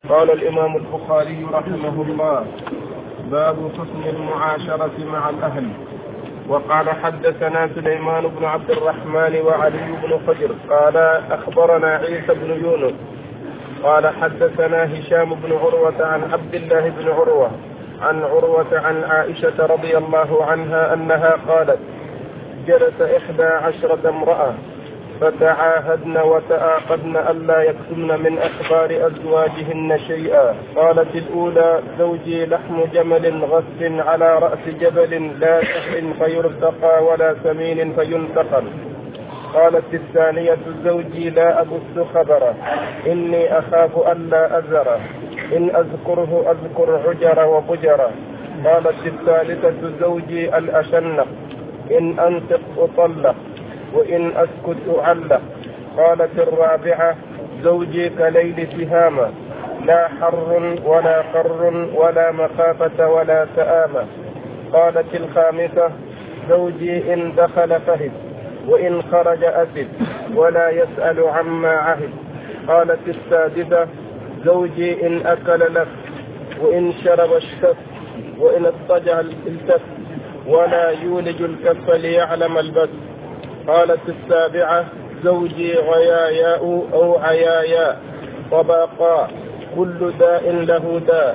قال الإمام البخاري رحمه الله: باب حسن المعاشرة مع الأهل. وقال: حدثنا سليمان بن عبد الرحمن وعلي بن حجر قال: أخبرنا عيسى بن يونس قال: حدثنا هشام بن عروة عن عبد الله بن عروة عن عروة عن عائشة رضي الله عنها أنها قالت: جلس 11 امرأة فتعاهدن وتعاقدن ألا يكتمن من أخبار أزواجهن شيئا. قالت الأولى: زوجي لحم جمل غث على رأس جبل لا سهل فيرتقى ولا سمين فينتقل. قالت الثانية: زوجي لا أبث خبره إني أخاف ألا أزره إن أذكره أذكر عجر وبجر. قالت الثالثة: زوجي الأشنق إن أنطق أطلق وإن أسكت أعلق. قالت الرابعة: زوجي كليل تهامة لا حر ولا قر ولا مخافة ولا سآمة. قالت الخامسة: زوجي إن دخل فهد وإن خرج أسد ولا يسأل عما عهد. قالت السادسة: زوجي إن أكل لف وإن شرب اشتف وإن اضطجع التف ولا يولج الكف ليعلم البث. قالت السابعة: زوجي غياياء أو عياياء طباقاء كل داء له داء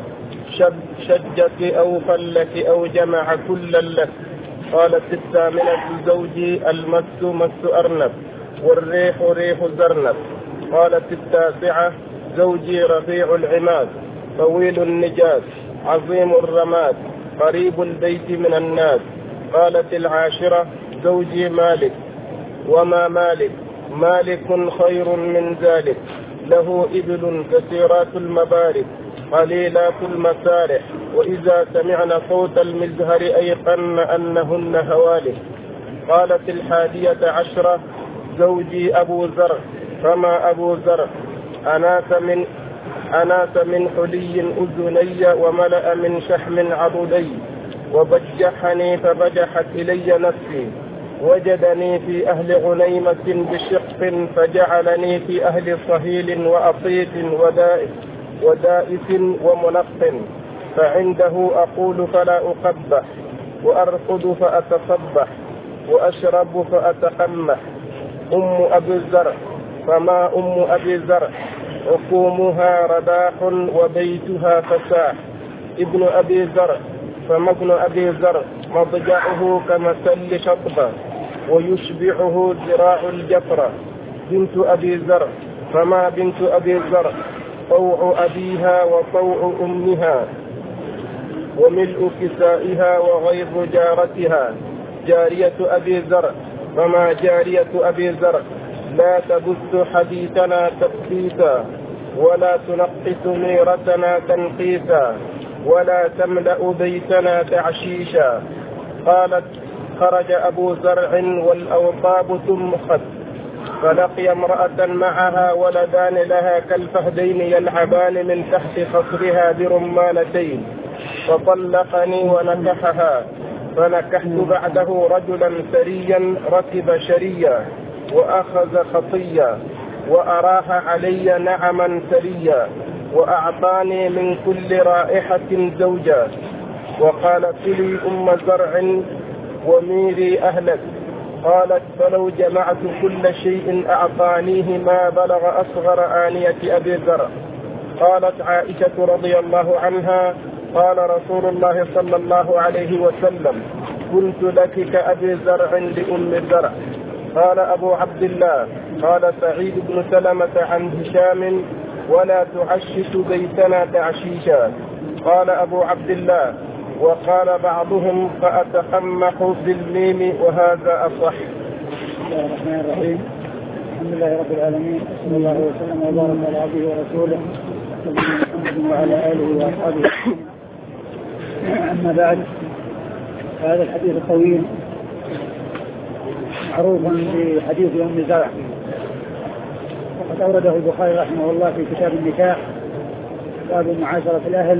شجك أو فلك أو جمع كل لك. قالت الثامنة: زوجي المس مس أرنب والريح ريح زرنب. قالت التاسعة: زوجي رفيع العماد طويل النجاد عظيم الرماد قريب البيت من الناس. قالت العاشرة: زوجي مالك. وما مالك؟ مالك خير من ذلك، له إبل كثيرات المبارك قليلات المسارح وإذا سمعن صوت المزهر أيقن أنهن هوالك. قالت الحادية عشرة: زوجي أبو زرع. فما أبو زرع؟ أناس من حلي أذني وملأ من شحم عضدي وبجحني فبجحت إلي نفسي. وجدني في أهل غنيمة بشق فجعلني في أهل صهيل وأطيف ودائس ومنق. فعنده أقول فلا أقبح وأرقد فأتصبح وأشرب فأتقمح. أم أبي الزرع. فما أم أبي الزرع؟ عقومها رداح وبيتها فساح. ابن أبي الزرع. فما ابن أبي الزرع؟ مضجعه كمثل شطبة ويشبعه ذراع الجفرة. بنت أبي الزرع. فما بنت أبي الزرع؟ طوع أبيها وطوع أمها وملء كسائها وغيظ جارتها. جارية أبي الزرع. فما جارية أبي الزرع؟ لا تبث حديثنا تبثيثا ولا تنقص ميرتنا تنقيثا ولا تملأ بيتنا تعشيشا. قالت: خرج أبو زرع والأوطاب تمخت فلقي امرأة معها ولدان لها كالفهدين يلعبان من تحت خصرها برمانتين فطلقني ونكحها. فنكحت بعده رجلا ثريا ركب شريا وأخذ خطيا وأراح علي نعما ثريا وأعطاني من كل رائحة زوجا. وقال: كلي أم زرع وميري أهلك. قالت: فلو جمعت كل شيء أعطانيه ما بلغ أصغر آنية أبي زرع. قالت عائشة رضي الله عنها: قال رسول الله صلى الله عليه وسلم: كنت لك كأبي زرع لأم زرع. قال أبو عبد الله: قال سعيد بن سلمة عن هشام: ولا تعشش بيتنا تعشيشا. قال أبو عبد الله: وقال بعضهم: فأتقمح بالميم وهذا أصح. بسم الله الرحمن الرحيم. الحمد لله رب العالمين، صلى الله وسلم وبارك على عبده ورسوله سيدنا محمد وعلى آله وأصحابه. أما بعد، هذا الحديث الطويل معروف بحديث أم زرع، وقد أورده البخاري رحمه الله في كتاب النكاح باب معاشرة الأهل،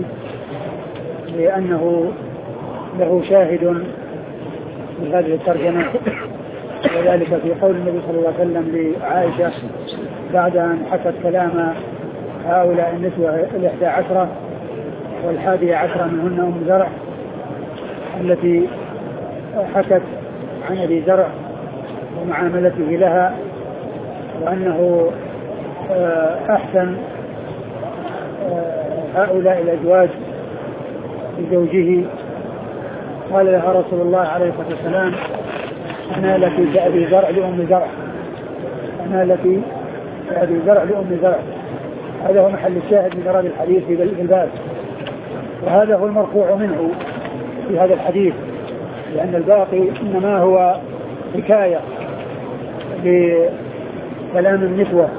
لأنه له شاهد من هذه الترجمة، وذلك في قول النبي صلى الله عليه وسلم لعائشة بعد أن حكت كلام هؤلاء النسوة 11 وال11 منهن أم زرع التي حكت عن أبي زرع ومعاملته لها وأنه أحسن هؤلاء الأزواج لزوجه. قال لها رسول الله عليه الصلاة والسلام أنا لك كأبي زرع لأم زرع، أنا لك كأبي زرع لأم زرع. هذا هو محل الشاهد من إيراد الحديث في الباب، وهذا هو المرفوع منه في هذا الحديث، لأن الباقي إنما هو حكاية لكلام النسوة.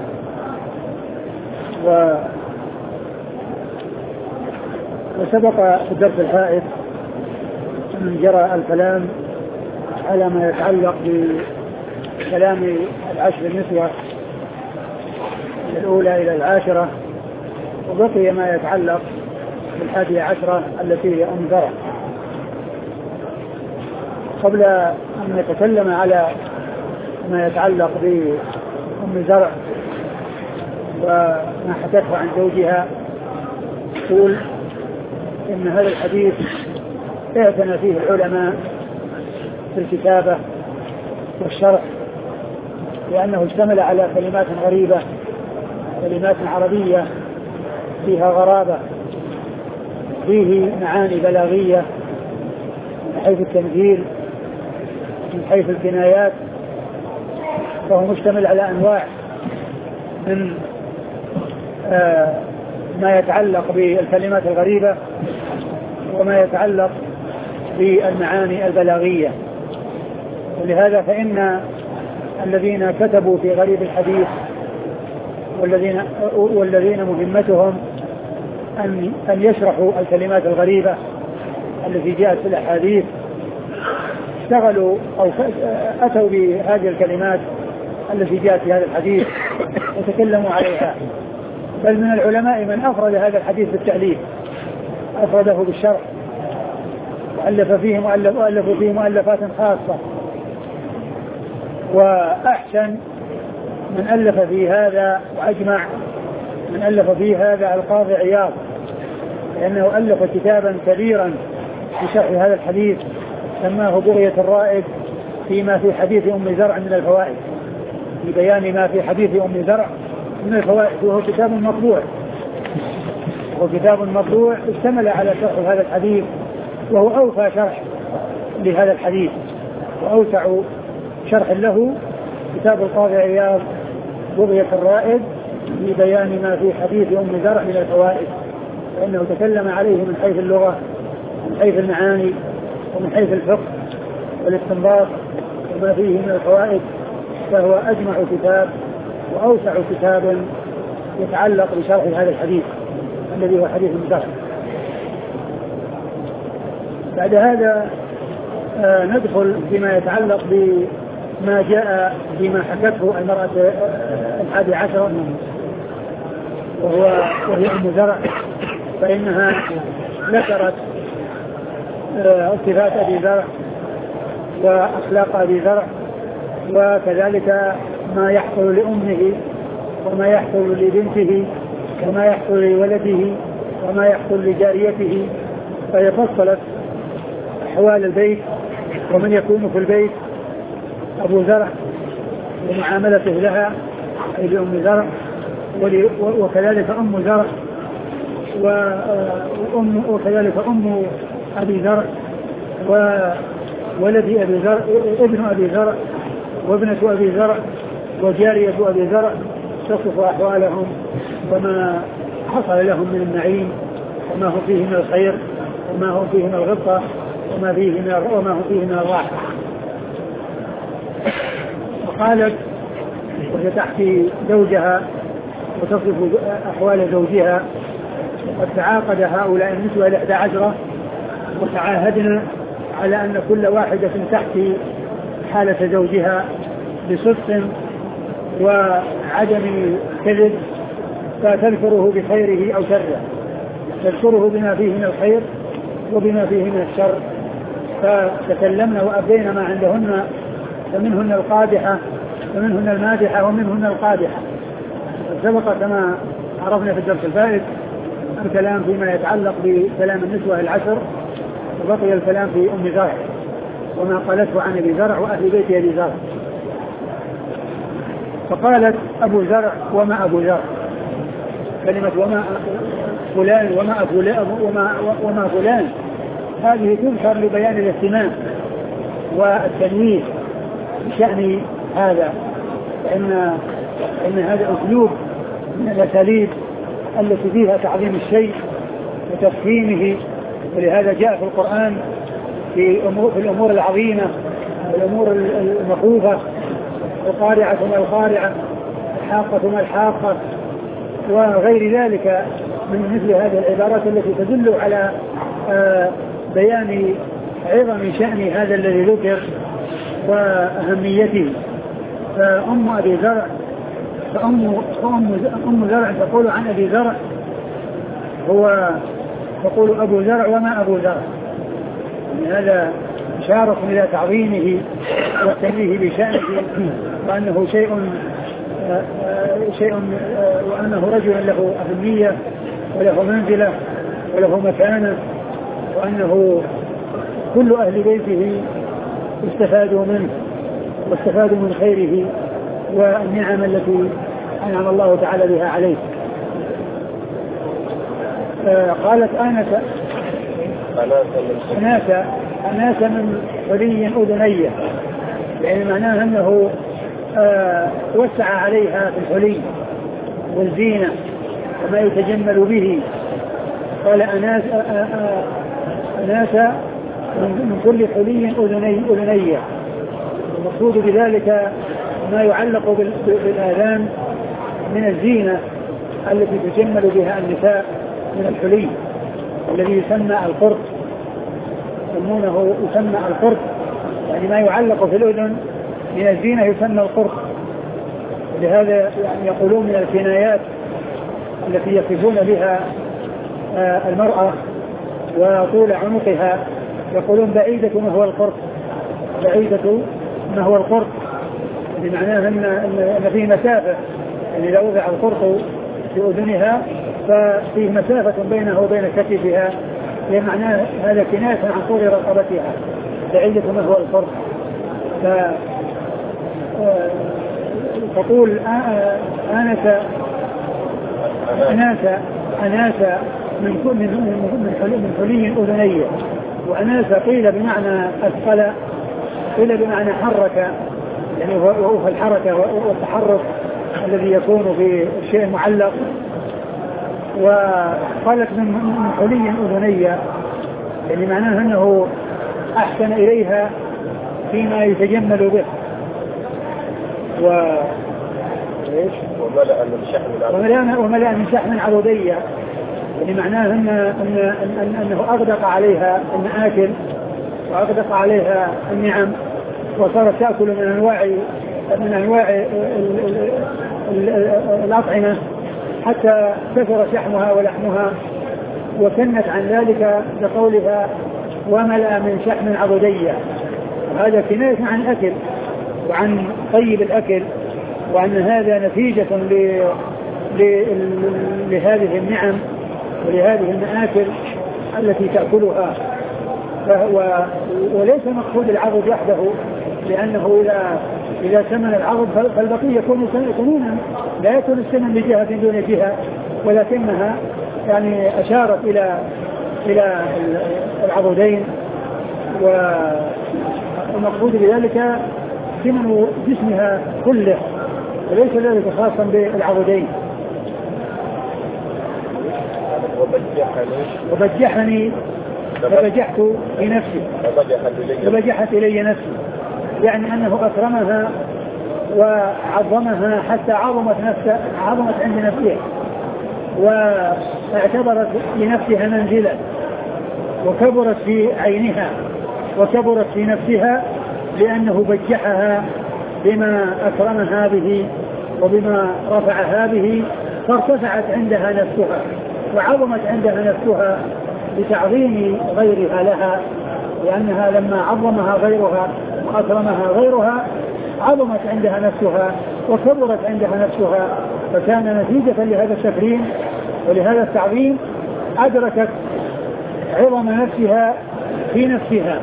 وسبق في الدرس الفائت أن جرى الكلام على ما يتعلق بكلام العشر النسوة الأولى إلى 10، وبقي ما يتعلق بال11 التي هي أم زرع. قبل أن نتكلم على ما يتعلق بأم زرع وما حدثه عن زوجها، يقول إن هذا الحديث اعتنى فيه العلماء في الكتابة والشرح، لأنه اشتمل على كلمات غريبة، كلمات عربية فيها غرابة، فيه معاني بلاغية من حيث التمثيل، من حيث الكنايات، فهو مشتمل على أنواع من ما يتعلق بالكلمات الغريبة وما يتعلق بالمعاني البلاغية. ولهذا فإن الذين كتبوا في غريب الحديث والذين مهمتهم أن يشرحوا الكلمات الغريبة التي جاءت في الأحاديث اشتغلوا أو أتوا بهذه الكلمات التي جاءت في هذا الحديث وتكلموا عليها. بل من العلماء من أفرد هذا الحديث بالتأليف، أفرده بالشرح، وألفوا فيه مؤلفات خاصة. وأحسن من ألف في هذا وأجمع من ألف في هذا القاضي عياض، لأنه ألف كتابا كبيرا في شرح هذا الحديث سماه بغية الرائد فيما في حديث أم زرع من الفوائد، في بيان ما في حديث أم زرع من الفوائد. وهو كتاب مطبوع اشتمل على شرح هذا الحديث، وهو أوفى شرح لهذا الحديث وأوسع شرح له كتاب القاضي عياض بغية الرائد في بيان ما في حديث أم زرع من الفوائد، فإنه تكلم عليه من حيث اللغة ومن حيث المعاني ومن حيث الفقه والاستنباط وما فيه من الفوائد، فهو أجمع كتاب وأوسع كتاب يتعلق بشرح هذا الحديث الذي هو حديث أم زرع. بعد هذا ندخل فيما يتعلق بما جاء بما حكته المرأة 11 وهي أم زرع، فإنها ذكرت صفات أبي زرع وأخلاق أبي زرع، وكذلك ما يحصل لأمه وما يحصل لبنته وما يحصل لولده وما يحصل لجاريته، فيفصلت أحوال البيت ومن يكون في البيت أبو زرع ومعاملته لها أي لأم زرع، وكذلك أم زرع وكذلك أم أبي زرع وولد أبي زرع، ابن أبي زرع وابنة أبي زرع وجارية أبي زرع، تصف أحوالهم وما حصل لهم من النعيم وما هو فيه من الخير وما هو فيه من الغبطة وما هو فيه من الراحة. وقالت وهي تحكي زوجها وتصف أحوال زوجها: وقد تعاقد هؤلاء النسوة 11 وتعاهدنا على أن كل واحدة تحكي حالة زوجها بصدق وعدم كذب، فتذكره بخيره أو شره، تذكره بما فيه من الخير وبما فيه من الشر. فتكلمنا وأبدينا ما عندهن، فمنهن القادحة ومنهن المادحة ومنهن القادحة. سبق كما عرفنا في الدرس الفائت الكلام فيما يتعلق بكلام النسوة العشر، وبقي الكلام في أم زرع وما قالته عن أبي زرع وأهل بيت أبي زرع. فقالت أبو زرع وما أبو زرع، كلمة وما فلان وما فلان هذه تذكر لبيان الاهتمام والتنويه بشأن هذا، إن هذا أسلوب من الأساليب التي فيها تعظيم الشيء وتفخيمه، ولهذا جاء في القرآن في الأمور العظيمة والأمور المخوفة، القارعة ما القارعة، الحاقة ما الحاقة، وغير ذلك من مثل هذه العبارات التي تدل على بيان عظم شأن هذا الذي ذكر وأهميته. فأم أبي زرع أم زرع تقول عن أبي زرع هو تقول أبو زرع وما أبو زرع، يعني هذا إشارة إلى تعظيمه والتنبيه بشأنه وأنه شيء وأنه رجل له أهمية وله منزلة وله مكانة، وأنه كل أهل بيته استفادوا منه واستفادوا من خيره والنعم التي أنعم الله تعالى بها عليه. قالت أناس من حلي أذنية، يعني معناها أنه وسع عليها في الحلي والزينة وما يتجمل به. قال أناس من كل حلي أذنية، المقصود بذلك ما يعلق بالآذان من الزينة التي تجمل بها النساء من الحلي الذي يسمى القرط، يسمى القرط، يعني ما يعلق في الأذن من الزينة يسمى القرط. لهذا يعني يقولون من الكنايات التي يصفون بها المرأة وطول عنقها، يقولون بعيدة ما هو القرط، بعيدة ما هو القرط، بمعناه أن فيه مسافة، يعني إذا وضع القرط في أذنها ففيه مسافة بينه وبين كتفها، بمعنى هذا كناية عن طول رقبتها، بعيدة ما هو القرط. تقول أناس من حلي أذنية، وأناس قيل بمعنى أثقل، قيل بمعنى حرك، يعني وهو الحركة والتحرك الذي يكون في الشيء المعلق. وقالت من حلي أذنية، يعني معناه أنه أحسن إليها فيما يتجمل به. وملأ من شحم عضدية، يعني معناه أنه أغدق عليها المآكل وأغدق عليها النعم، وصارت تأكل من أنواع الأطعمة حتى كثر شحمها ولحمها، وكنت عن ذلك بقولها وملأ من شحم عضدية. هذا كناية عن الأكل وعن طيب الأكل، وأن هذا نتيجة لهذه النعم ولهذه المآكل التي تأكلها. وليس مقصود العضد وحده، لأنه إذا سمن العضد فالبقية يكون سمينا، لا يكون السمن بجهة دون جهة، ولكنها يعني أشارت إلى العضدين، والمقصود بذلك سمن جسمها كله، وليس ذلك خاصا بالعضدين. وبجحني فبجحت لنفسي، فبجحت إلي نفسي، يعني أنه أكرمها وعظمها حتى عظمت عند نفسها، واعتبرت لنفسها منزلة، وكبرت في عينها وكبرت في نفسها، لأنه بجحها بما أكرمها به وبما رفعها به، فارتفعت عندها نفسها وعظمت عندها نفسها بتعظيم غيرها لها، لأنها لما عظمها غيرها وأكرمها غيرها عظمت عندها نفسها وكبرت عندها نفسها، فكان نتيجة لهذا التكريم ولهذا التعظيم أدركت عظم نفسها في نفسها.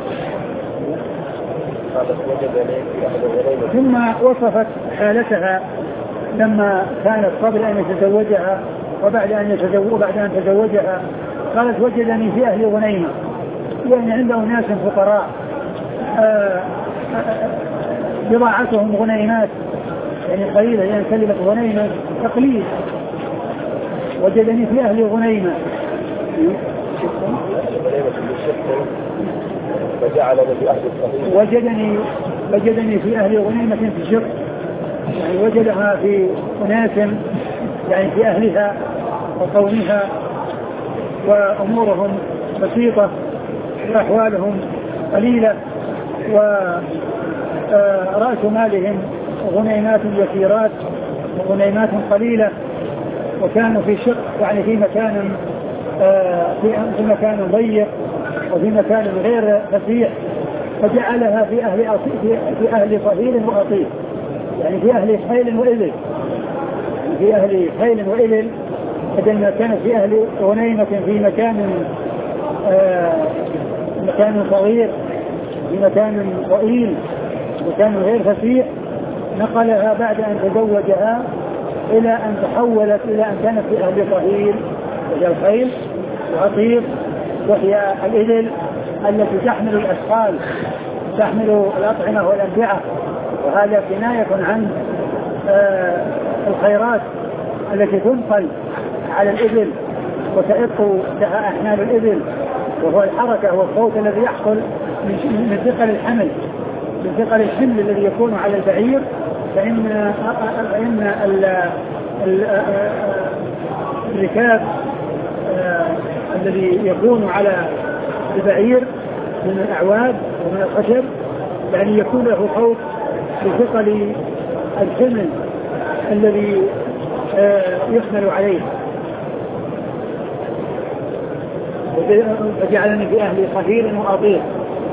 ثم وصفت حالتها لما كانت قبل أن يتزوجها وبعد أن تزوجها، قالت وجدني في أهل غنيمة، يعني عنده ناس فقراء بضاعتهم غنيمات، يعني قليلة، يعني كلمة غنيمة تقليل. وجدني في أهل غنيمة وجدني في أهل غنيمة في الشرق، يعني وجدها في أناس يعني في أهلها وقومها وأمورهم بسيطة وأحوالهم قليلة ورأس مالهم غنيمات يسيرات وغنيمات قليلة، وكانوا في شق يعني في مكان ضيق وفي مكان غير فسيح، فجعلها في أهل صهيل وأطيل، يعني في أهل خيل وإبل، في أهل خيل وإبل، بدل ما كانت في أهل غنيمة في مكان صغير، في مكان ضئيل وكان غير فسيح، نقلها بعد أن تزوجها إلى أن تحولت إلى أن كانت في أهل صهيل وهي الخيل وأطيل وهي الإبل التي تحمل الأثقال، تحمل الأطعمة والأمتعة، وهذا كناية عن الخيرات التي تنقل على الإبل وتئط لها أحمال الإبل، وهو الحركة والصوت الذي يحصل من ثقل الحمل، من ثقل الحمل الذي يكون على البعير. فإن الركاب الذي يكون على البعير من الأعواد ومن الخشب يعني يكون له صوت بثقل الحمل الذي يحمل عليه. وجعلني في أهل صهيل وأطير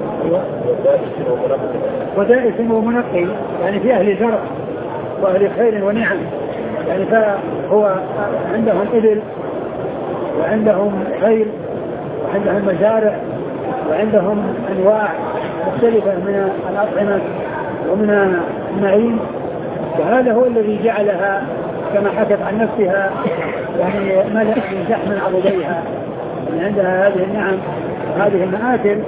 ودائس ومنقي، يعني في أهل زرع وأهل خير ونعم، يعني فهو عندهم إبل وعندهم خير وعندهم مزارع وعندهم أنواع مختلفة من الأطعمة ومن النعيم، وهذا هو الذي جعلها كما حكت عن نفسها يعني ملأ من زحم عضديها، يعني عندها هذه النعم وهذه المآكل،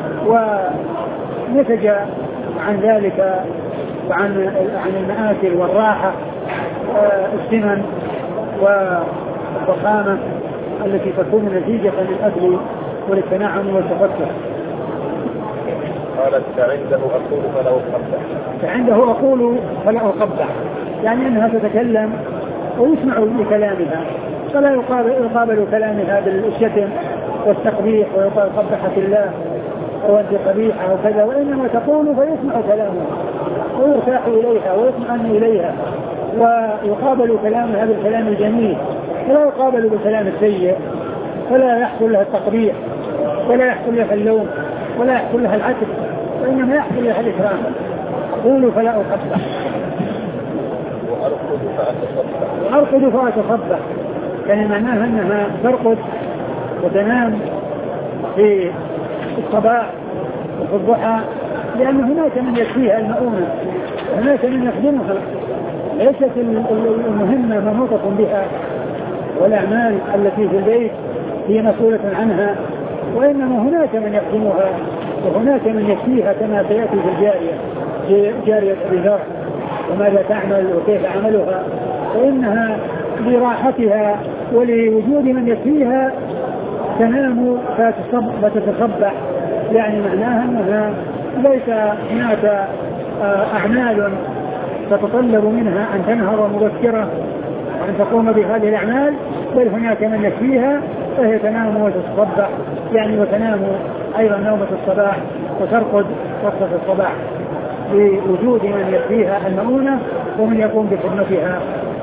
ونتج عن ذلك وعن المآكل والراحة السمن والضخامة التي تكون نتيجة للأكل وللتنعم والتفكر. قالت فعنده أقول فلا أقبح، يعني أنها تتكلم ويسمع لكلامها، فلا يقابل كلامها بالشتم والتقبيح ويقال قبحك الله أو أنت قبيحة وكذا، وإنما تقول فيسمع كلامها ويرتاح إليها ويطمئن إليها، ويقابل كلامها بالكلام الجميل ولا يقابل بالكلام السيء، فلا يحصل لها التقبيح ولا يحصل لها اللوم ولا يحصل لها العتب، وإنما يحصل لها الإكرام. أقول فلا أقبح وأرقد فأتصبح، يعني معناها أنها ترقد وتنام في الصباح وفي الضحى، لأن هناك من يكفيها المؤونة وهناك من يخدمها، ليست المهمة منوطة بها والأعمال التي في البيت هي مسؤولة عنها، وإنما هناك من يخدمها وهناك من يكفيها كما سيأتي في جارية أبي ذر وماذا تعمل وكيف عملها، وإنها لراحتها ولوجود من يكفيها تنام فتتصبح، يعني معناها أنها ليس هناك أعمال تتطلب منها أن تنهض مبكرة وأن تقوم بهذه الأعمال، بل هناك من يكفيها فهي تنام وتتصبح، يعني وتنام أيضا نومة الصباح وترقد وقت الصباح لوجود من يكفيها المؤونة ومن يقوم بخدمتها.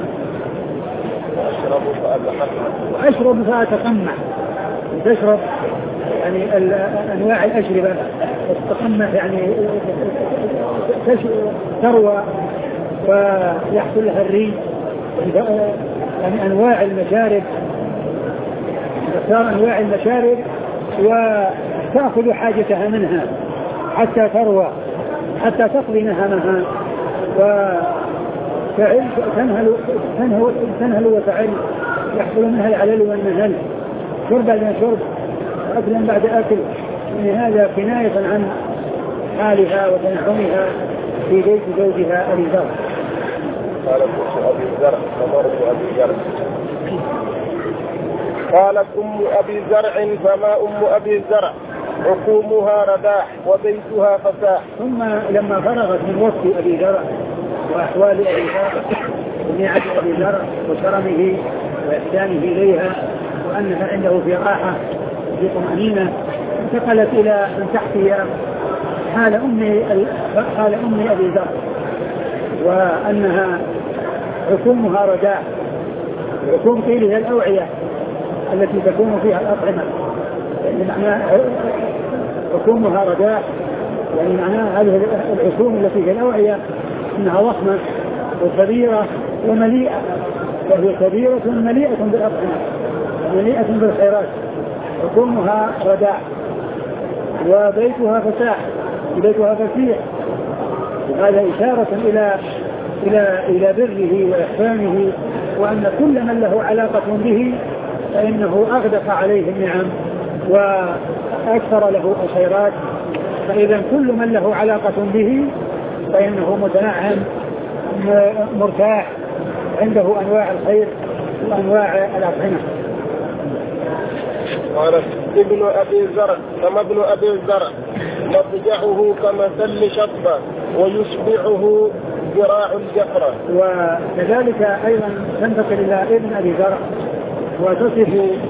وأشرب فأتقمع، تشرب يعني أنواع الأشربة، تتقمع يعني تروى ويحصل لها الري يعني أنواع المشارب، تختار أنواع المشارب وتأخذ حاجتها منها حتى تروى، حتى تقضي نهمها تنهل وتعل، يحصل منها العلل والنهل، شربا لشرب، أكلا بعد أكل. من هذا كناية عن حالها وتنعمها في بيت زوجها أبي ذر. قالت أبي زرع فمرت أبي زرع. قالت أم أبي زرع فما أم أبي زرع حكومها رداح وبيتها فساح. ثم لما فرغت من وصف أبي زرع وأحوال أبي زرع ونعمة أبي زرع وكرمه وإحسانه إليها وأنها عنده في راحة في طمأنينة، انتقلت إلى أن تحكي حال أم أبي زرع وأنها حكومها رداح. الحكوم قيل هي الأوعية التي تكون فيها الأطعمة، يعني معنى حكومها رداح يعني معناها هذه الحكوم التي هي الأوعية إنها ضخمة وكبيرة ومليئة، فهي كبيرة مليئة بالأطعمة مليئة بالخيرات. حكومها رداح وبيتها فساح، بيتها فسيح، وهذا إشارة إلى بره وإحسانه، وأن كل من له علاقة به فإنه أغدق عليه النعم وأكثر له الخيرات. فإذا كل من له علاقة به فإنه متنعم مرتاح، عنده أنواع الخير وأنواع الأطعمة. قالت ابن أبي زرع كما ابن أبي زرع مضجعه كمثل شطبة ويشبعه ذراع الجفرة. وكذلك أيضا تنتقل إلى ابن أبي زرع وتصف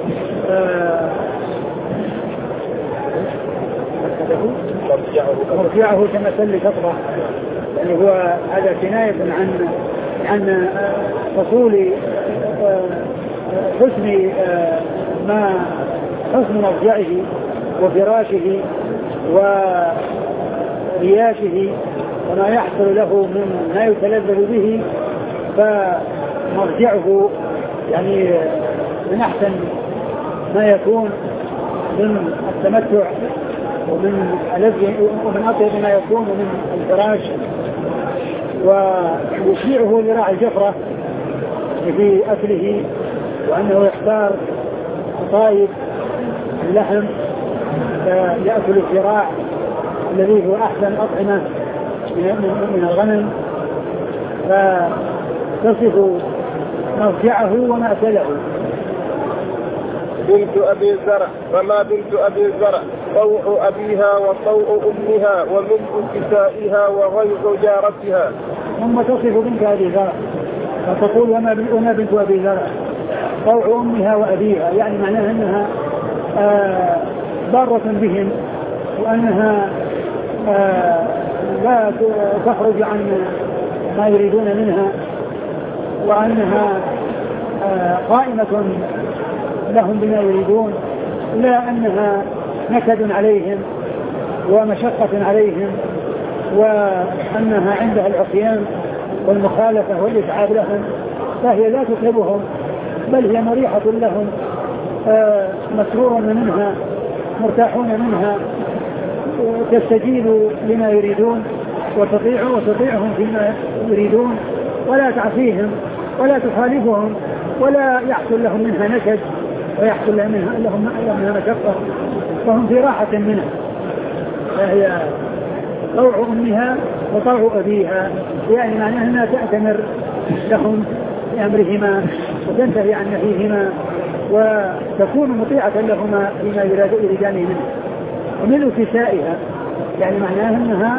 مرجعه كمثل شطبة، يعني هو هذا كناية عن فصول حسن مرجعه وفراشه ورياشه وما يحصل له من ما يتلذذ به. فمرجعه يعني من أحسن ما يكون من التمتع ومن أطيب ما يكون من الفراش. ويشبعه ذراع الجفرة في أكله، وأنه يختار طيب اللحم فيأكل الذراع الذي هو أحسن أطعمة من الغنم، فتصف مرجعه ومأكله. بنت أبي زرع فما بنت أبي زرع طوع أبيها وطوع أمها وملء كسائها وغيظ جارتها. ثم تصف بنت أبي زرع فتقول وما بنت أبي زرع طوع أمها وأبيها، يعني معناها أنها ضارة بهم، وأنها لا تخرج عن ما يريدون منها، وأنها قائمة لهم بما يريدون، لا أنها نكد عليهم ومشقة عليهم، وأنها عندها العصيان والمخالفة والإتعاب لهم، فهي لا تتعبهم بل هي مريحة لهم، مسرورون منها مرتاحون منها، تستجيب لما يريدون وتطيعهم فيما يريدون، ولا تعصيهم ولا تخالفهم ولا يحصل لهم منها نكد ويحصل لهم منها مشقة، فهم في راحة منها. فهي طوع أمها وطوع أبيها، يعني معناها أنها تأتمر لهم بأمرهما وتنتهي عن نهيهما وتكون مطيعة لهما فيما يريدان منه. وملء كسائها يعني معناها أنها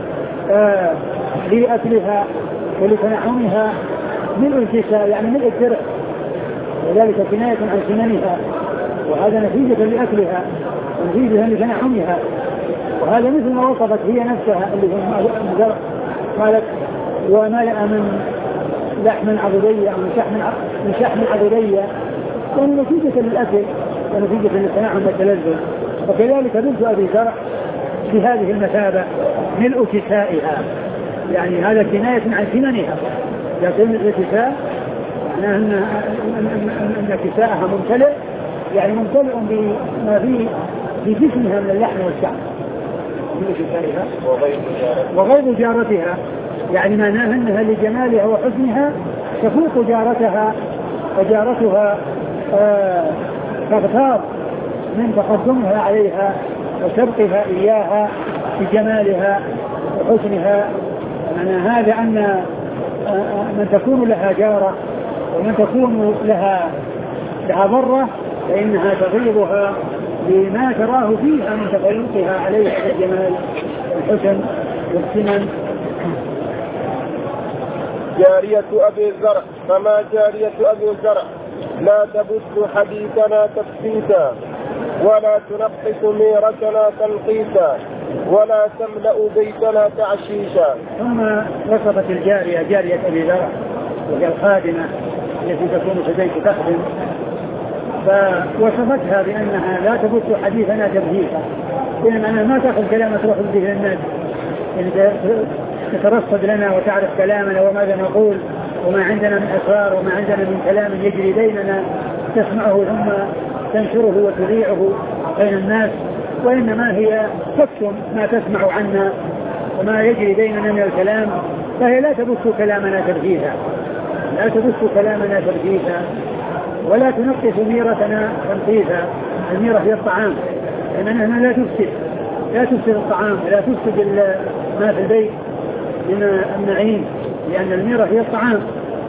لأكلها ولتنعمها ملء الكساء، يعني ملء الدرع، وذلك كناية عن سننها، وهذا نتيجة لأكلها ونتيجة لتنعمها. وهذا مثل ما وصفت هي نفسها اللي هو الزرع، قالت وملأ من لحم عضلية أو من شحم عضلية، يعني نتيجة للأكل ونتيجة للتنعم والتلذذ. وكذلك بنت أبي زرع بهذه المثابة ملء كسائها، يعني هذا كناية عن سننها، يكون الكساء معناه أن كساءها ممتلئ، يعني ممتلئ بما فيه بجسمها من اللحم والشعر. وغير جارتها، يعني معناه أنها لجمالها وحسنها تفوق جارتها، وجارتها تغتاظ من تقدمها عليها وسبقها إياها بجمالها وحسنها. معنى هذا أن من تكون لها جارة ومن تكون لها ضرة فإنها تغيظها بما تراه فيها من تفوقها عليها بالجمال والحسن والسمن. جارية أبي الزرع. فما جارية أبي الزرع لا تبث حديثنا تبثيثا ولا تنقص ميرتنا تنقيسا ولا تملأ بيتنا تعشيشا. ثم وصفت الجارية جارية أبي الزرع وهي الخادمة التي تكون في البيت تخدم، فوصفتها بأنها لا تبث حديثنا تبثيثا، لأنها ما تأخذ كلام تروح به للناس، يعني تترصد لنا وتعرف كلامنا وماذا نقول وما عندنا من أسرار وما عندنا من كلام يجري بيننا تسمعه ثم تنشره وتذيعه بين الناس، وإنما هي تكتم ما تسمع عنا وما يجري بيننا من الكلام، فهي لا تبث كلامنا تبثيثا، لا تبث كلامنا تبثيثا ولا تنقص ميرتنا تنقيثا. الميرة هي الطعام، لأننا لا تفسد الطعام ولا تفسد ما في البيت من النعيم، لأن الميرة هي الطعام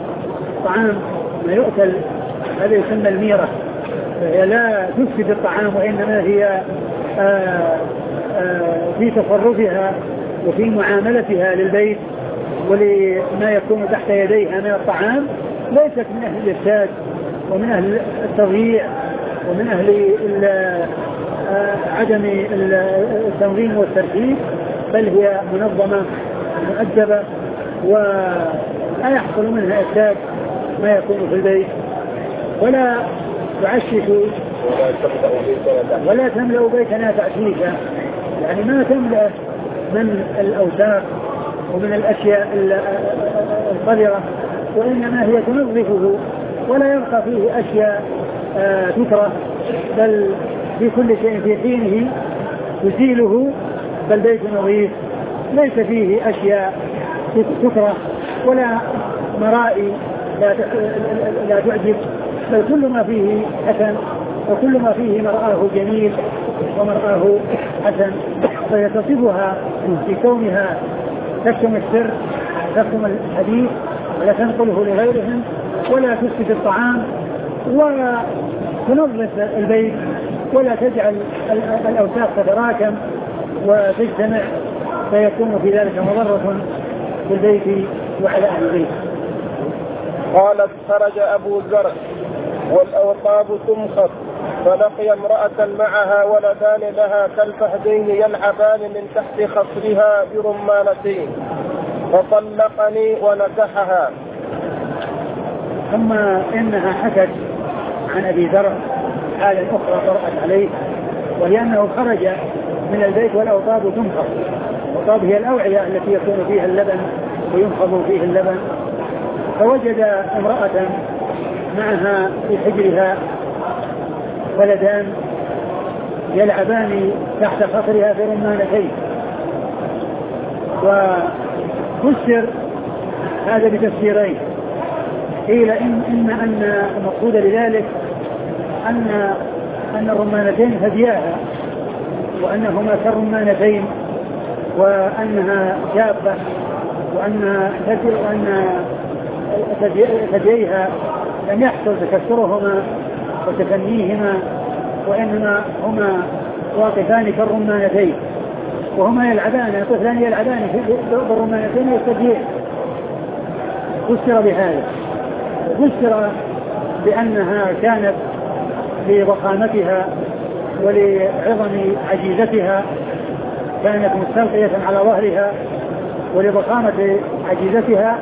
ما يؤكل هذا يسمى الميرة، فهي لا تفسد الطعام وإنما هي في تصرفها وفي معاملتها للبيت ولما يكون تحت يديها من الطعام ليست من أهل الإفساد ومن أهل التضييع ومن أهل عدم التنظيم والترتيب، بل هي منظمة مؤدبة ولا يحصل منها إفساد ما يكون في البيت، ولا تعشش ولا تملأ بيتنا تعشيشا، يعني ما تملأ من الأوساخ ومن الأشياء القذرة، وإنما هي تنظفه ولا يبقى فيه أشياء تكره، بل في كل شيء في حينه تزيله، بل بيت نظيف ليس فيه أشياء تكره ولا مرائي لا تعجب، بل كل ما فيه حسن وكل ما فيه مرآه جميل ومرآه حسن، فيتصفها في كونها تكتم السر تكتم الحديث ولا تنقله لغيرهم ولا تفسد الطعام ولا تنظف البيت ولا تجعل الأوساخ تتراكم وتجتمع فيكون في ذلك مضرة في البيت وعلى أهل البيت. قالت: خرج أبو الزرع والأوطاب تمخط فلقي امرأة معها ولدان لها كالفهدين يلعبان من تحت خصرها برمانتين فطلقني ونكحها. ثم إنها حكت عن أبي زرع حالة أخرى طرأت عليه، ولأنه خرج من البيت والأوطاب تمخط. الأوطاب هي الأوعية التي يكون فيها اللبن وينخض فيه اللبن، فوجد امرأة معها في حجرها ولدان يلعبان تحت خصرها في رمانتين. وفسر هذا بتفسيرين، قيل أن المقصود لذلك أن الرمانتين هدياها وأنهما كالرمانتين وأنها شابة وأن ثدييها لم يحصل تكسرهما وتفنيهما وإنما هما واقفان كالرمانتين وهما يلعبان طفلان يلعبان بالرمانتين والثديين. فسر بهذا، فسر بأنها كانت لضخامتها ولعظم عجيزتها كانت مستلقية على ظهرها، ولضخامة عجيزتها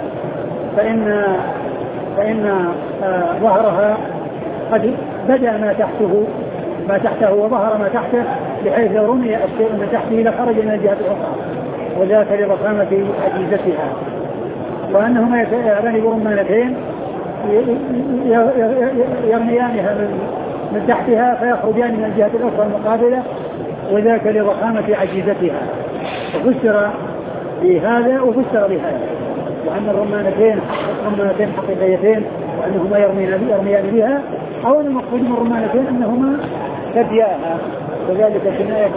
فإن ظهرها قد بدأ ما تحته وظهر ما تحته، بحيث لو رمي الشيء من تحته لخرج من الجهة الأخرى، وذاك لضخامة عجيزتها. وأنهما يلعبان برمانتين يرميانها من تحتها فيخرجان من الجهة الأخرى المقابلة، وذاك لضخامة عجيزتها. وفسر بهذا وفسر بهذا، وأن الرمانتين حقيقيتين وأنهما يرميان بها، أو أن المقصود من الرمانتين أنهما ثدياها، وذلك كناية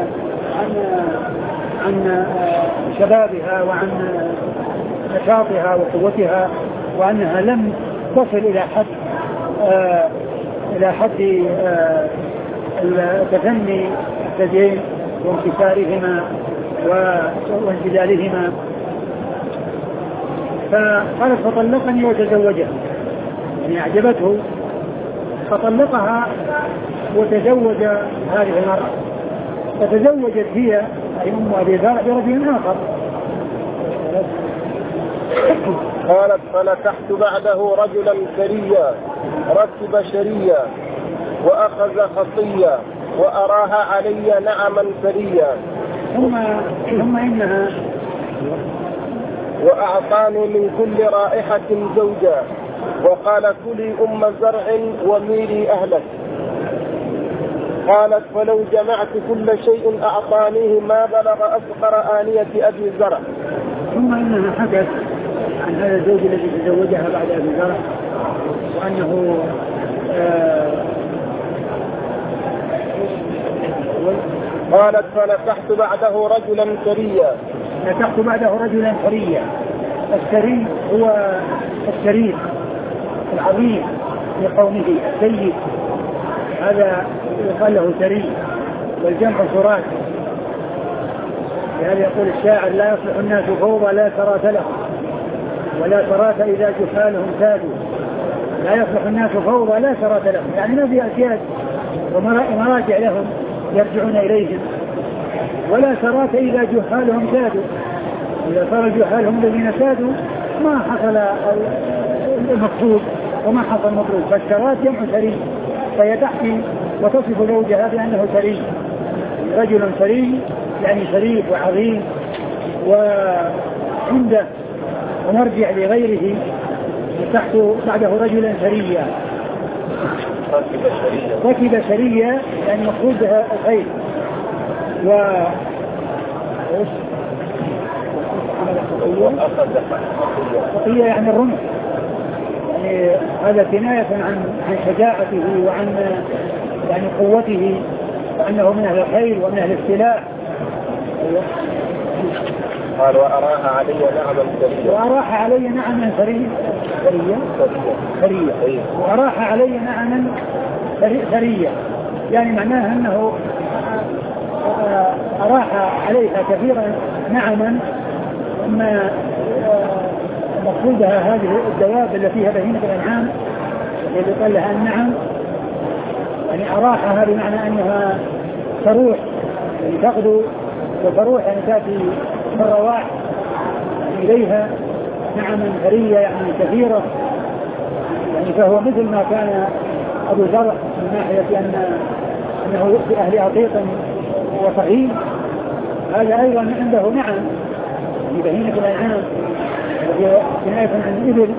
عن شبابها وعن نشاطها وقوتها، وأنها لم تصل إلى حد تفني الثديين وانكسارهما وانجلالهما. فقالت فطلقني وتزوجها، يعني أعجبته فطلقها وتزوج هذه المرأة، فتزوجت هي أي أم أبي ذر برجل آخر. قالت فنكحت بعده رجلا ثريا ركب شريا وأخذ خطيا وأراها علي نعما ثريا ثم إنها وأعطاني من كل رائحة زوجا وقال كلي أم زرع وميري أهلك. قالت فلو جمعت كل شيء أعطانيه ما بلغ أسقر آنية أبي زرع. ثم إنها حدث عن هذا الزوج الذي تزوجها بعد أبي زرع، وأنه قالت فنكحت بعده رجلا ثريا. نكحت بعده رجلا ثريا. الثري هو الشريف العظيم لقومه، السيد، هذا يقال له ثري، والجمع ثراث. لهذا يقول الشاعر لا يصلح الناس فوضى لا ثراث لهم ولا ثراث إذا جفالهم سادوا. لا يصلح الناس فوضى لا ثراث لهم، يعني ما في أسياد ومراجع لهم يرجعون إليهم، ولا ثراث إذا جهالهم سادوا. إذا صار جهالهم الذين سادوا ما حصل المقصود وما حصل المطلوب. فالثراث جمع ثري، فهي تحكي وتصف زوجها بأنه ثري، رجل ثري يعني شريف وعظيم وعنده ومرجع لغيره. تحت بعده رجلا ثريا. ركب شريا يعني مقصود بها الخير. خطية يعني الرمح، يعني هذا كناية عن شجاعته وعن يعني قوته، وأنه من أهل الخير ومن أهل السلاح. قال وأراها علي نعما ثريا. وأراها علي نعما ثريا. وأراها علي نعما ثريا، يعني معناها أنه أراها عليها كثيرا نعما، أما مقصودها هذه الدواب التي هي بهيمة الأنعام التي قال لها النعم، يعني أراحها بمعنى أنها تروح يعني تغدو وتروح يعني تأتي الرواح إليها نعما ثرية يعني كثيرة. يعني فهو مثل ما كان أبو زرع من ناحية أنه في أهل عقيق وصحيح، هذا أيضا عنده نعم في بهيمة الأنعام وهي كناية عن الإبل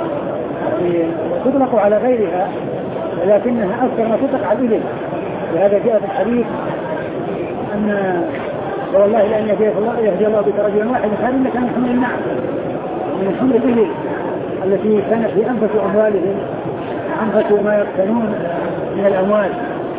تطلق على غيرها، ولكنها أكثر ما تطلق على الإبل. وهذا جاء في الحديث أن والله لأن يهدي الله بك رجلا واحدا خير لك من حمل النعم، من حمل الإبل التي كانت في أنفس أموالهم، أنفس ما يقتنون من الأموال.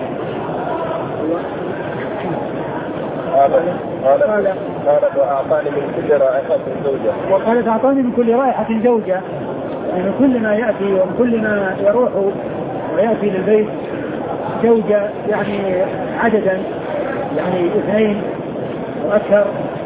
قالت وأعطاني من كل رائحة زوجة. وقالت أعطاني من كل رائحة زوجة، يعني من كل ما يأتي ومن كل ما يروح ويأتي للبيت زوجة، يعني عددا يعني اثنين وأكثر.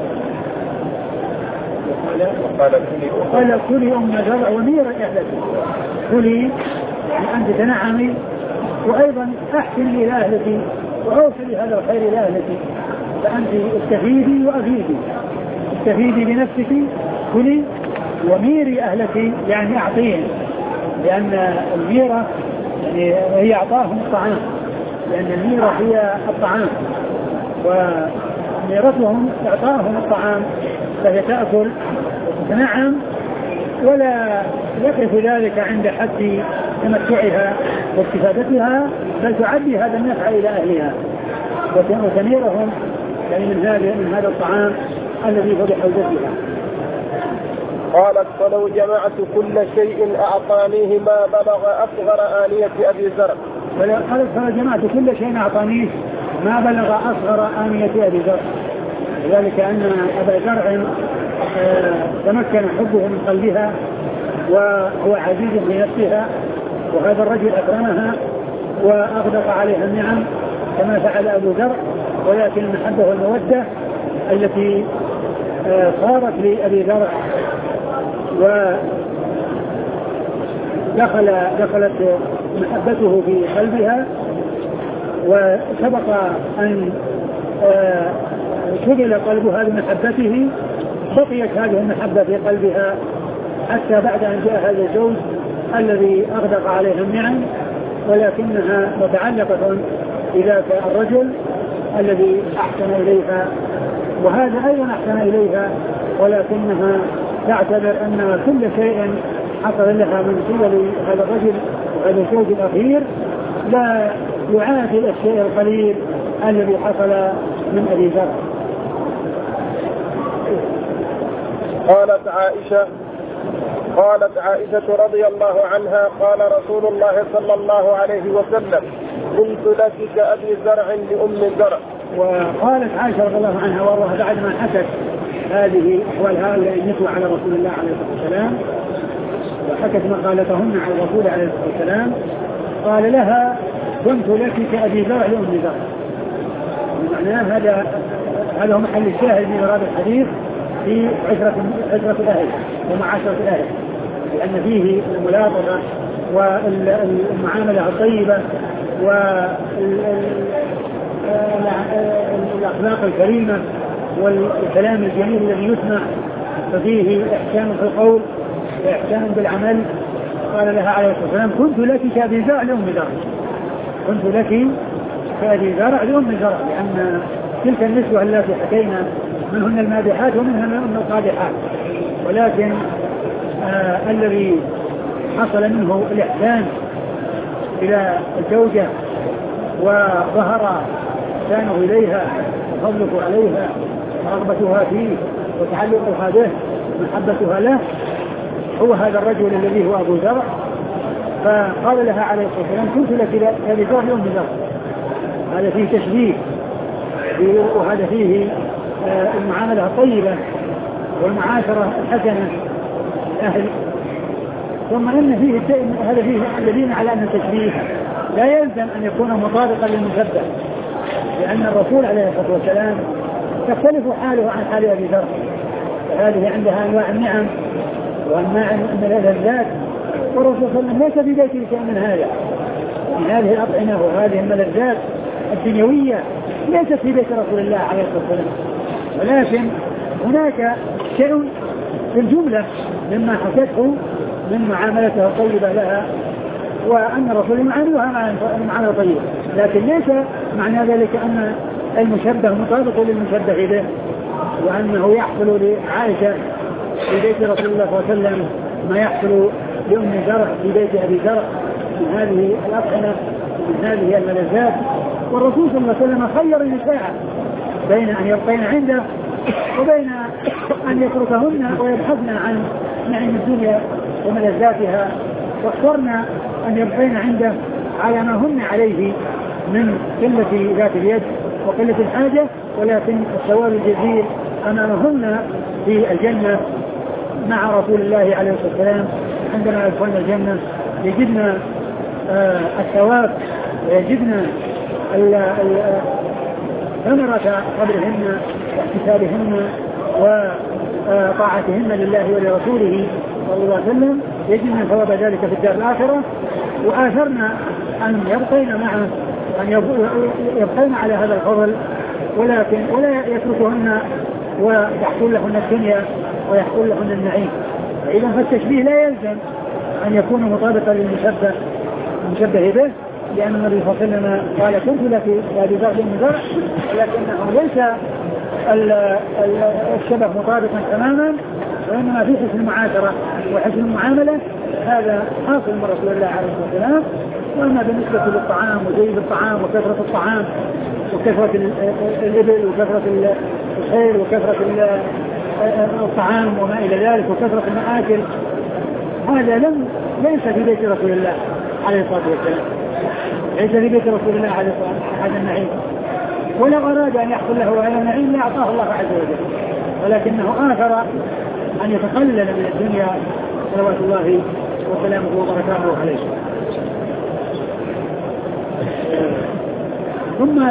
وقال كلي أم زرع ومير أهلك. كلي يعني أنت تنعمي، وأيضا أحسن إلى أهلك وأوصلي هذا الخير إلى أهلك، فأنت استفيدي وأفيدي. استفيدي بنفسك كلي، وميري أهلك يعني أعطيهم، لأن الميرة يعني هي أعطاهم الطعام، لأن الميرة هي الطعام وميرتهم إعطاهم الطعام، فهي تأكل وتتنعم ولا يقف ذلك عند حد تمتعها واستفادتها، بل تعدي هذا النفع إلى أهلها وتنيرهم يعني من هذا الطعام الذي هو بحوزتها. قالت فلو جمعت كل شيء أعطانيه ما بلغ أصغر آنية أبي زرع. قالت فلو جمعت كل شيء أعطانيه ما بلغ أصغر آنية أبي زرع، ذلك أن أبا زرع تمكن حبه من قلبها وهو عزيز في نفسها، وهذا الرجل أكرمها وأغدق عليها النعم كما فعل أبو زرع، ولكن المحبة والمودة التي صارت لأبي زرع ودخلت محبته في قلبها، وسبق أن شغل قلبها بمحبته، بقيت هذه المحبة في قلبها حتى بعد أن جاء هذا الزوج الذي أغدق عليها النعم، ولكنها متعلقة بذاك الرجل الذي أحسن إليها، وهذا أيضا أحسن إليها، ولكنها تعتبر أن كل شيء حصل لها من قبل هذا الرجل وهذا الزوج الأخير لا يعادل الشيء القليل الذي حصل من أبي زرع. قالت عائشة رضي الله عنها قال رسول الله صلى الله عليه وسلم كنت لك كأبي زرع لأم زرع. وقالت عائشة رضي الله عنها وارضاها بعد ما حكت هذه أحوال هؤلاء النسوة على رسول الله عليه الصلاة والسلام وحكت مقالتهن على الرسول عليه الصلاة والسلام، قال لها كنت لك كأبي زرع لأم زرع. معناه هذا هو محل الشاهد من هذا الحديث في عشرة الأهل ومعاشرة الأهل، لأن فيه الملاطفة والمعاملة الطيبة والأخلاق الكريمة والكلام الجميل الذي يسمع، ففيه إحسان في القول وإحسان بالعمل. قال لها عليه الصلاة والسلام كنت لك كأبي زرع لأم زرع، كنت لك كأبي زرع لأم زرع، لأن تلك النسوة التي حكينا منهن المادحات ومنهن القادحات، ولكن الذي حصل منه الإحسان إلى الزوجة وظهر إحسانه إليها وفضله عليها ورغبتها فيه وتعلقها به ومحبتها له هو هذا الرجل الذي هو أبو زرع. فقال لها عليه الصلاة والسلام كنت لك كأبي زرع لأم زرع. هذا فيه تشبيه وهذا فيه المعاملة الطيبة والمعاشرة الحسنة الأهل. ثم أن فيه هذا فيه دليل على أن التشبيه لا يلزم أن يكون مطابقا للمشبه، لأن الرسول عليه الصلاة والسلام تختلف حاله عن حال أبي ذر، فهذه عندها أنواع النعم وأنواع من اللذات، والرسول صلى الله عليه وسلم ليس في بيته شيء من هذا، من هذه الأطعمة وهذه الملذات الدنيوية ليست في بيت رسول الله عليه الصلاة والسلام، ولكن هناك شيء في الجملة مما حكته من معاملته الطيبة لها، وأن الرسول يعاملها معاملة طيبة، لكن ليس معنى ذلك أن المشبه مطابق للمشبه به، وأنه يحصل لعائشة في بيت رسول الله صلى الله عليه وسلم ما يحصل لأم زرع في بيت أبي زرع من هذه الأطعمة من هذه الملذات. والرسول صلى الله عليه وسلم خير النساء بين أن يبقين عنده وبين أن يتركهن ويبحثن عن نعيم الدنيا وملذاتها، واخترنا أن يبقين عنده على ما هن عليه من قلة ذات اليد وقلة الحاجة، ولكن الثواب الجزيل أمامهن في الجنة مع رسول الله عليه الصلاة والسلام. عندما يدخلن الجنة يجدنا الثواب ويجدنا ثمرة صبرهن واحتسابهن وطاعتهن لله ولرسوله صلى الله عليه وسلم، يجدنا ثواب ذلك في الدار الآخرة. وآثرنا أن يبقين معه أن يبقين على هذا الفضل، ولكن ولا يتركهن ويحصل لهن الدنيا ويحصل لهن النعيم. إذا فالتشبيه لا يلزم أن يكون مطابقا للمشبه به، لأن النبي صلى الله عليه وسلم قال كنت لك أبي زرع لأم زرع، ولكنه ليس الشبه مطابقا تماما، وإنما في حسن المعاشرة وحسن المعاملة هذا حاصل من رسول الله عليه الصلاة والسلام. وأما بالنسبة للطعام وزيد الطعام وكثرة الطعام وكثرة الإبل وكثرة الخير وكثرة الطعام وما إلى ذلك وكثرة المآكل هذا ليس في بيت رسول الله عليه الصلاة والسلام، ليس في بيت رسول الله عليه الصلاة والسلام هذا النعيم. ولو أراد أن يحصل له هذا النعيم لأعطاه الله عز وجل، ولكنه آثر أن يتقلل من الدنيا صلوات الله وسلامه وبركاته عليه. ثم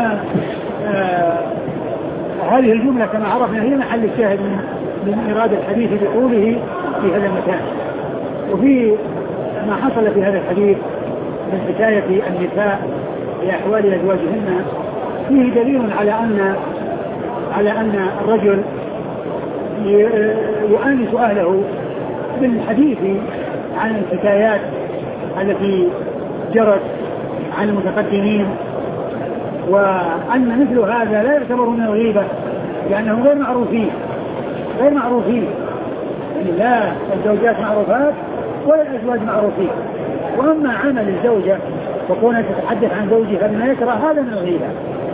هذه الجملة كما عرفنا هي محل الشاهد من إرادة الحديث بقوله في هذا المكان. وفي ما حصل في هذا الحديث من حكاية النساء لأحوال أزواجهن فيه دليل على أن الرجل يؤانس أهله بالحديث عن الحكايات التي جرت عن المتقدمين، وأن مثل هذا لا يعتبر من الغيبة لأنهم غير معروفين يعني لا الزوجات معروفات ولا الأزواج معروفين. وأما عمل الزوجة وكونها تتحدث عن زوجها بما يكره هذا من الغيبة.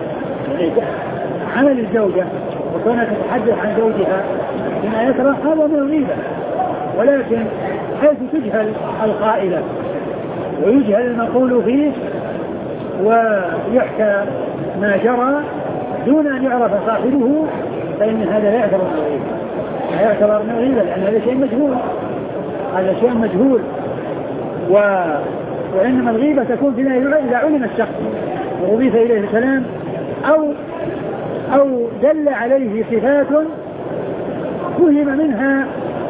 عمل الزوجة وكونها تتحدث عن زوجها بما يكره هذا من الغيبة، ولكن حيث تجهل القائلة ويجهل المقول فيه ويحكى ما جرى دون أن يعرف صاحبه فإن هذا لا يعتبر من الغيبة، لا يعتبر من الغيبة لأن هذا شيء مجهول، هذا شيء مجهول. وإنما الغيبة تكون إذا علم الشخص وأضيف إليه الكلام أو دل عليه صفات فهم منها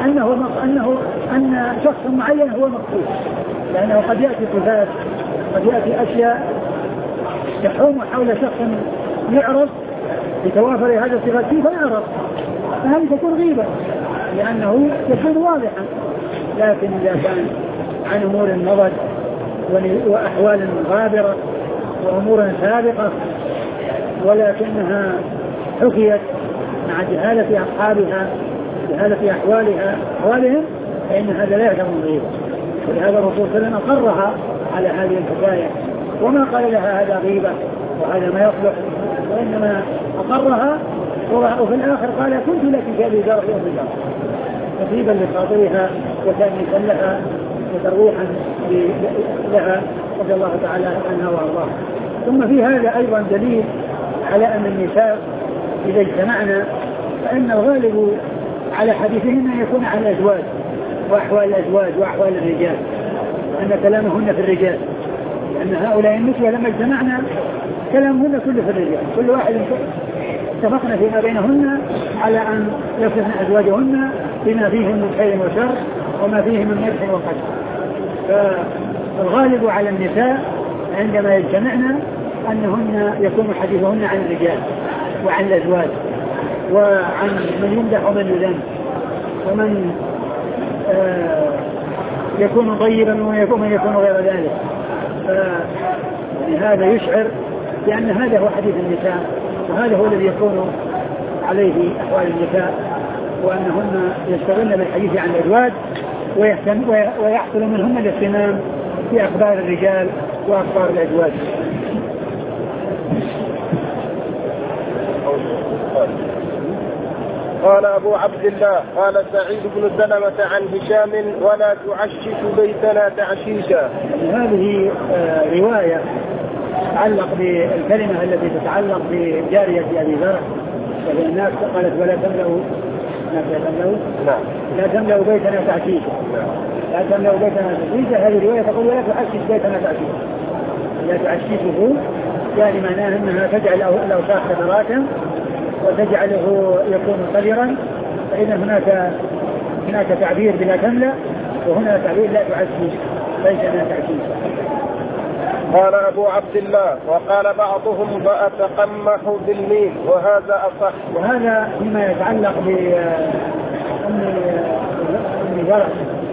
أن شخص معين هو مقصود، لأنه قد يأتي صفات قد يأتي أشياء تحوم حول شخص يعرف بتوافر هذا الصفات فيه فيعرف، فهذه تكون غيبة لأنه يكون واضحا. لكن إذا كان عن أمور مضت وأحوال غابرة وأمور سابقة ولكنها حكيت مع جهالة أصحابها جهالة أحوالهم فإن هذا لا يعتبر من غيبة. ولهذا الرسول صلى الله عليه وسلم أقرها على هذه الحكاية وما قال لها هذا غيبة وهذا ما يصلح، وإنما أقرها وفي الآخر قال كنت لك كأبي ذر يوم الجار تطيبا لخاطرها وتأنيسا لها وترويحا لها رضي الله تعالى عنها وأرضاها. ثم في هذا أيضا دليل على أن النساء إذا اجتمعنا فإن الغالب على حديثهن يكون عن الأزواج وأحوال الأزواج وأحوال الرجال، أن كلامهن في الرجال، لأن هؤلاء النسوة لما اجتمعنا كلامهن كله في الرجال، كل واحد اتفقنا فيما بينهن على أن يصفن أزواجهن بما فيهم من خير وشر وما فيهم من مرح وقدر. فالغالب على النساء عندما يجتمعنا أنهن يكون حديثهن عن الرجال وعن الأزواج وعن من يمدح ومن يذم ومن يكون طيبا ومن يكون غير ذلك. هذا يشعر بأن هذا هو حديث النساء وهذا هو الذي يكون عليه أحوال النساء، وأنهن يشتغلن بالحديث عن الأزواج ويحصل منهن الاهتمام في أخبار الرجال وأخبار الأزواج. قال أبو عبد الله قال سعيد بن سلمة عن هشام ولا تعشش بيتنا تعشيشا. هذه رواية تتعلق بالكلمة التي تتعلق بجارية أبي ذر، وهي الناس قالت ولا تملأوا لا تملأوا بيتنا تعشيشا، لا تملأوا بيتنا تعشيشا. هذه الرواية تقول ولا تعشش بيتنا تعشيشا، لا تعششه يعني معناه أنها تجعل الأوساخ تتراكم وتجعله يكون قذرا، فإذا هناك تعبير بلا تملأ وهنا تعبير لا تعشش بيتنا تعشيشا. قال أبو عبد الله وقال بعضهم فأتقمح بالميم وهذا أصح. وهذا فيما يتعلق بأم زرع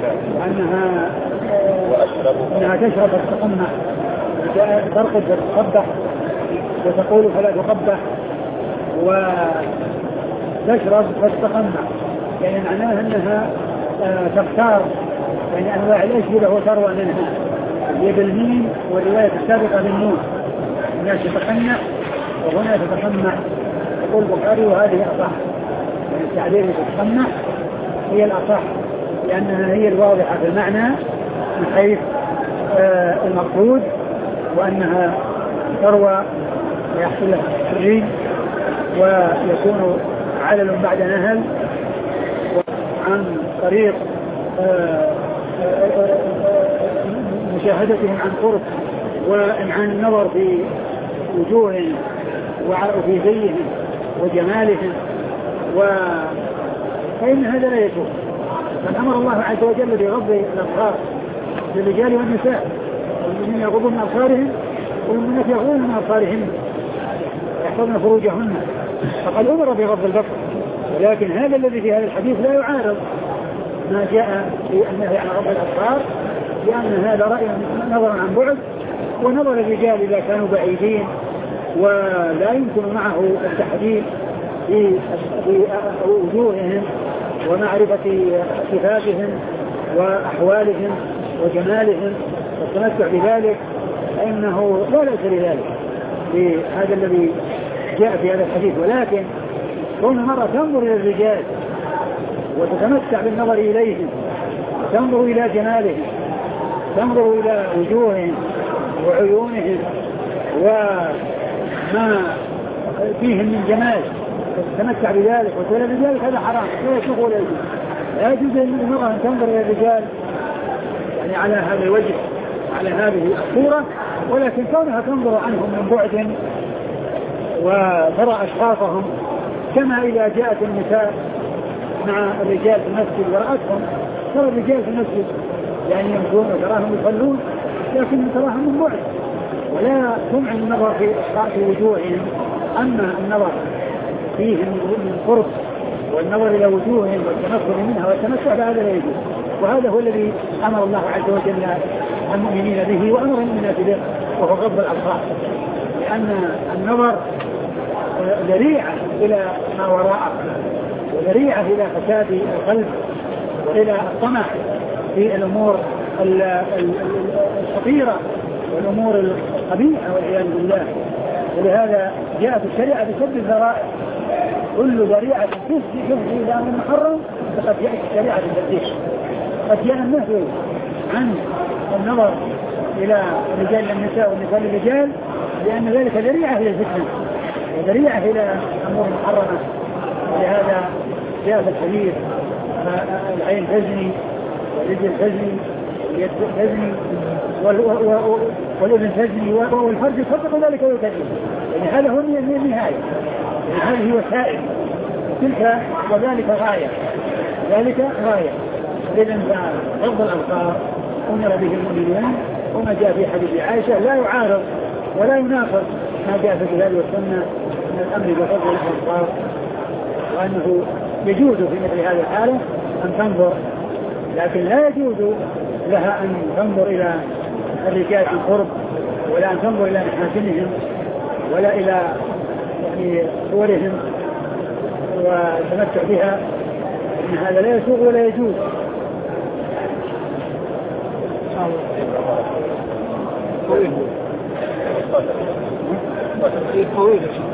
وأنها تشرب التقمح، ترقد فتقبح وتقول فلا تقبح وتشرب فتقمح، يعني معناها أنها تختار يعني أنواع الأشبه وتروى منها، هي بالميم والرواية السابقة بالنون، الناس تتقنع وهنا تتقنع. يقول البخاري وهذه أصح، يعني التعبير تتقنع هي الأصح لأنها هي الواضحة في المعنى من حيث المقصود، وأنها تروى ويحصل لها الرين ويكون علل بعد نهل عن طريق مشاهدتهم عن قرب وعن النظر في وجوههم وفي زيهم وجمالهم، فإن هذا لا يكون. فأمر الله عز وجل بغض الأبصار للرجال والنساء، والمؤمنين يغضون من أبصارهم والمؤمنات يغضون من أبصارهن يحفظن فروجهن، فقد أمر بغض البصر. ولكن هذا الذي في هذا الحديث لا يعارض ما جاء في النهي عن غض الأبصار، لأن هذا رأي نظرا عن بعد، ونظر الرجال إذا كانوا بعيدين ولا يمكن معه التحديد في وجوههم ومعرفة صفاتهم وأحوالهم وجمالهم والتمتع بذلك، فإنه لا بأس بذلك بهذا الذي جاء في هذا الحديث. ولكن كون مرة تنظر إلى الرجال وتتمتع بالنظر إليهم، تنظر إلى جمالهم، تنظر إلى وجوههم وعيونهم وما فيهم من جمال وتتمتع بذلك وتولى بذلك، هذا حرام لا يسوق ولا يجوز. لا يجوز للمرأة أن تنظر إلى الرجال يعني على هذا الوجه على هذه الصورة، ولكن كونها تنظر عنهم من بعد وترى أشخاصهم، كما إذا جاءت النساء مع الرجال في المسجد ورأتهم، ترى الرجال في المسجد يعني يمشون وتراهم يصلون لكن تراهم من بعد ولا تمعن النظر في وجوههم. أما النظر فيهم من قرب والنظر إلى وجوههم والتنفر منها والتمتع فهذا لا يجوز، وهذا هو الذي أمر الله عز وجل المؤمنين به وأمر المؤمنات به، وهو غض الأبصار، لأن النظر ذريعة إلى ما وراءه وذريعة إلى فساد القلب وإلى الطمع في الأمور الخطيرة والأمور القبيحة والعياذ بالله. ولهذا جاءت الشريعة بسد الذرائع، كل ذريعة تفضي إلى أمر محرم فقد جاءت الشريعة بالتفتيش. قد جاء النهي عن النظر إلى رجال النساء والنساء للرجال لأن ذلك ذريعة إلى الفتنة وذريعة إلى أمور محرمة. ولهذا جاء في الحديث العين تزني والرجل تزني واليد تزني والأذن تزني والفرج يصدق ذلك ويكذب، يعني هذا هو النهاية، يعني هذه وسائل تلك وذلك غاية، ذلك غاية. إذن فغض الأبصار أمر به المؤمنون، وما جاء في حديث عائشة لا يعارض ولا يناقض ما جاء في الكتاب والسنة من الأمر بغض الأبصار، وأنه يجوز في مثل هذه الحالة أن تنظر، لكن لا يجوز لها أن تنظر إلى الرجال عن قرب ولا أن تنظر إلى محاسنهم ولا إلى يعني صورهم وتمتع بها، إن هذا لا يسوغ ولا يجوز. طويل